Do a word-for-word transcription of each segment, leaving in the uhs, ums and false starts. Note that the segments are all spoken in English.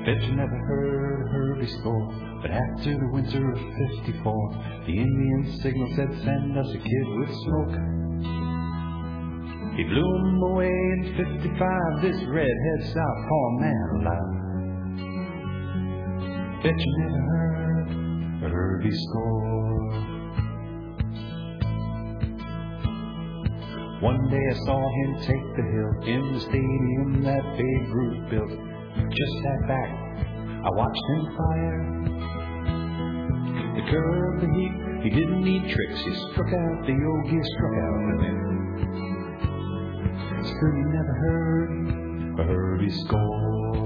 Bet you never heard of Herbie score, but after the winter of fifty-four, the Indian signal said, send us a kid with smoke. He blew him away in fifty-five, this redhead southpaw man alive. Bet you never heard of Herbie score. One day I saw him take the hill in the stadium that Babe Ruth built. Just sat back, I watched him fire. The curve, the heat, he didn't need tricks. He struck out the yogi, struck out with him. Still you never heard a Herbie score.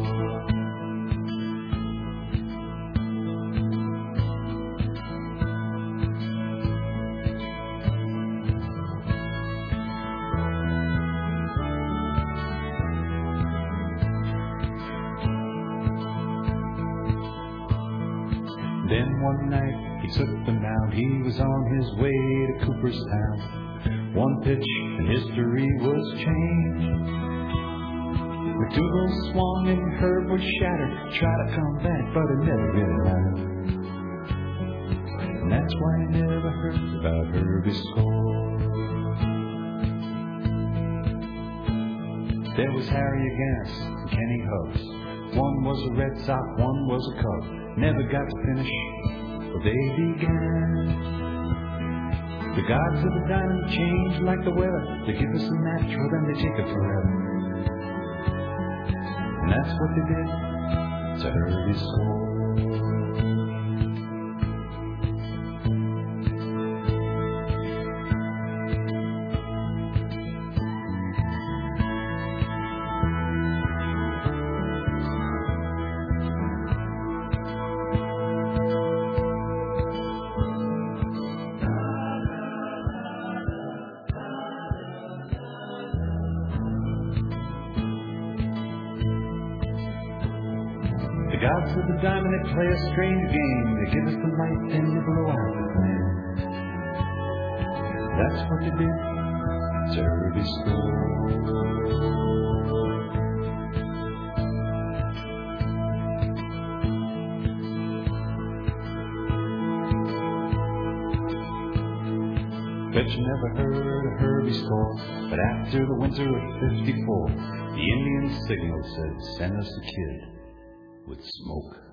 Then one night he took the mound. He was on his way to Cooperstown. One pitch and history was changed. McDougal swung and Herb was shattered. Tried to come back, but it never really mattered. And that's why I never heard about Herbie score. There was Harry Aganis and Kenny Hubbs. One was a Red Sox, one was a Cub. Never got to finish, but they began. The gods of the diamond change like the weather. They give us a natural, then they take it forever. And that's what they did to Herbie score. The gods of the diamond, they play a strange game. They give us the light, then they blow out the flame. That's what they did to Herbie score. Bet you never heard of Herbie score, but after the winter of fifty-four, the Indian signal said, send us a kid with smoke.